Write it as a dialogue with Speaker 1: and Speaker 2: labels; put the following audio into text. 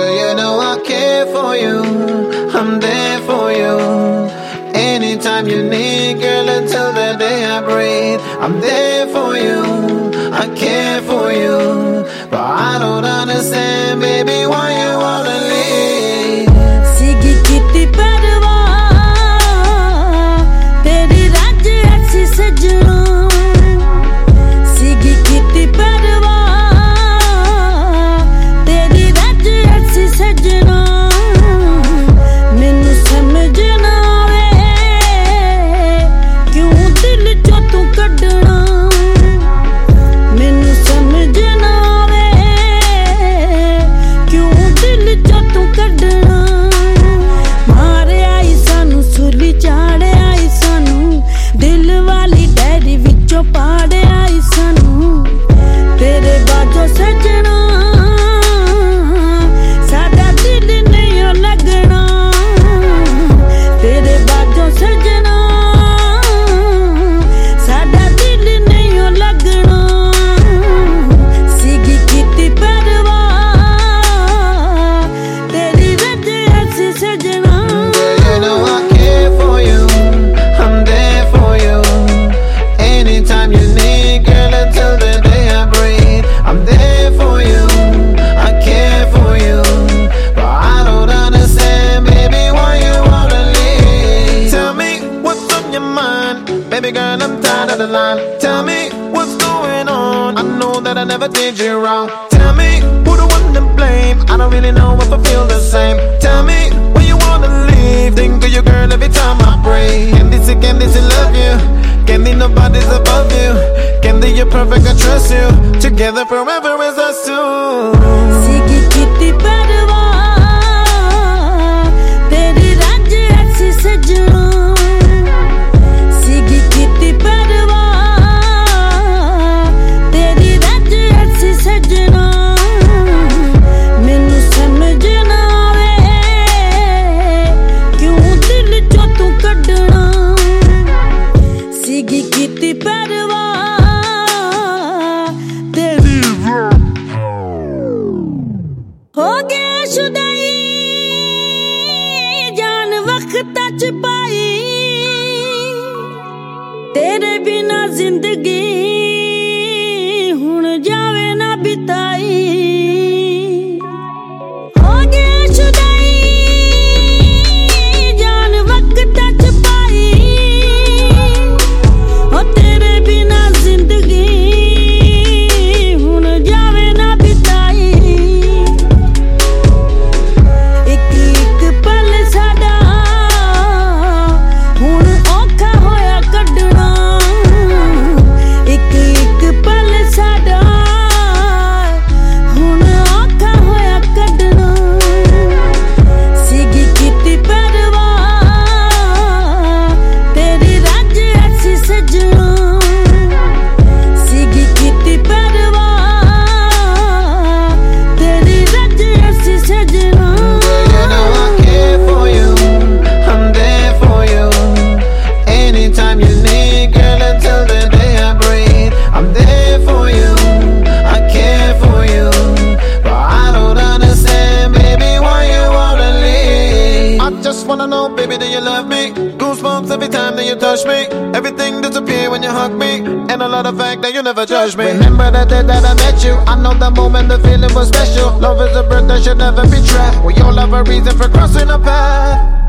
Speaker 1: you know I care for you? I'm there for you. Anytime you need, girl, until the day I breathe, I'm there for you. I care for you, but I don't understand, baby, why you wanna leave.
Speaker 2: Sigi kiti parwa, teri raj aisi sajna. Sigi kiti parwa, teri raj aisi sajna. Mainu samajh na aave, kyun dil cho tu kadna. Mainu samajh na aave, kyun dil cho tu kadna. मारे आई सानू सुली चाड़े आई सानू दिल वाली diary विचों पाड़े आई सानू तेरे बाजों सजना साडा दिल नहीं लगना तेरे बाजों सजना साडा दिल नहीं लगना सीगी कीती परवाह तेरी रज ऐसी सजना.
Speaker 1: You know I care for you, I'm there for you. Anytime you need, girl, until the day I breathe, I'm there for you. I care for you, but I don't understand, baby, why you wanna leave. Tell me what's on your mind, baby girl, I'm tired of the line. Tell me what's going on, I know that I never did you wrong. Tell me who the one to blame, I don't really know if I feel the same. Tell me when you wanna leave, think of your girl every time I pray. Candy, I love you. Candy, nobody's above you. Candy, you're perfect, I trust you. Together forever is us two.
Speaker 2: Sigi kiti parwa, teri raj aisi sajna. Sigi kiti parwa, teri raj aisi sajna. Mainu samajh na aave, kyun dil cho tu kadna. Sigi kiti parwa, teri हो गया शुदाई जान वक्त च पाई तेरे बिना जिंदगी हुण जावे ना बिताई हो गया शुदाई जान वक्त च पाई हो तेरे बिना जिंदगी हुण जावे ना बिताई एक एक पल साडा हुण औखा होया कड्डना एक एक पल साडा हुण औखा होया कड्डना सीगी कीती परवाह तेरी रज ऐसी सजना सीगी कीती परवाह तेरी रज ऐसी सजना.
Speaker 1: You know I care for you, I'm there for you. Anytime you need, girl, until the day I breathe, I'm there for you. I care for you, but I don't understand, baby, why you wanna leave. I just wanna know, baby, do you love me? Goosebumps every time that you touch me. Everything disappear when you hug me, and I love the fact that you never judge me. Remember the day that I met you, I know the moment the feeling was special. Love is a bird that should never be trapped. We all have a reason for crossing a path.